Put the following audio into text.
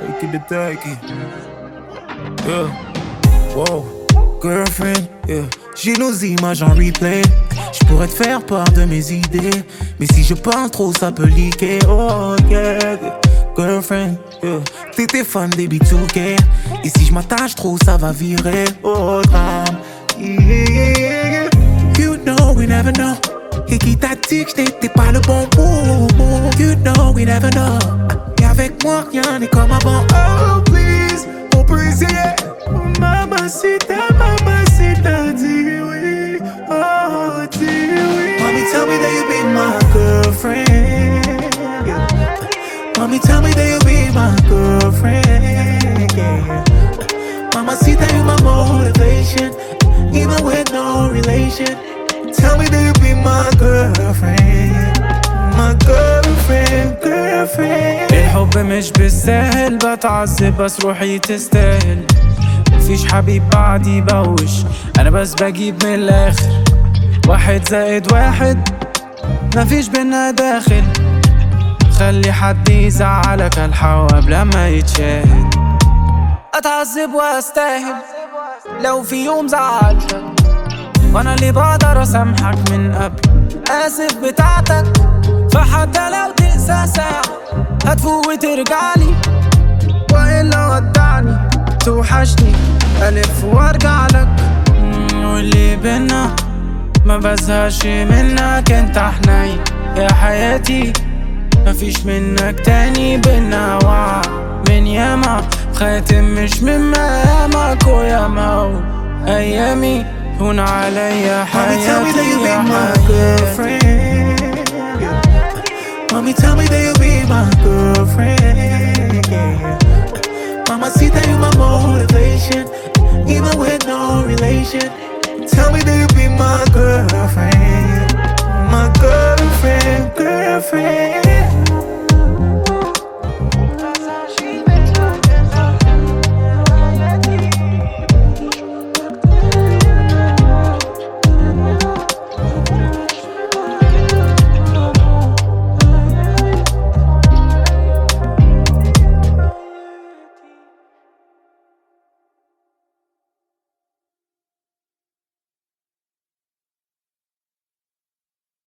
Taiki. Yeah, wow, girlfriend, yeah. J'ai nos images en replay. J'pourrais te faire part de mes idées, mais si je pense trop, ça peut leaker. Oh yeah, girlfriend, yeah. T'étais fan des B2K, et si je m'attache trop, ça va virer. Oh drame, yeah. You know we never know. Et qui t'a dit que j'étais pas le bon move? You know we never know. Et avec moi rien n'est comme avant. Oh please, on peut essayer. Mamacita, dis oui. Oh dis oui. Mommy tell me that you be my girlfriend, yeah. Mommy tell me that you be my girlfriend, yeah. Mamacita, you my motivation, even with no relation. Tell me that you be my girlfriend, my girlfriend, girlfriend. الحب مش بالسهل، بتعذب بس روحي تستاهل. مفيش حبيب بعدي بوش، انا بس بجيب من الاخر. 1+1 مفيش بينا داخل. خلي حد يزعلك الحق قبل ما يتشاهد. اتعذب واستاهل لو في يوم زعلتك، وانا اللي بقدر اسامحك من قبل. اسف بتاعتك، فحتى لو تقسى ساعة هتفوق وترجعلي، والا ودعني توحشني الف وارجع لك. واللي بينا ما بزهقش منك، انت حنين يا حياتي، مفيش منك تاني. بينا وعد من ياما، خاتم مش من مقامك، وياما ايامي هون عليا حياتي. Mommy tell me that you be my girlfriend, yeah. Mommy tell me that you be my girlfriend, yeah. Mamacita, you my motivation, even with no relation. Tell me that you be my girlfriend, girlfriend.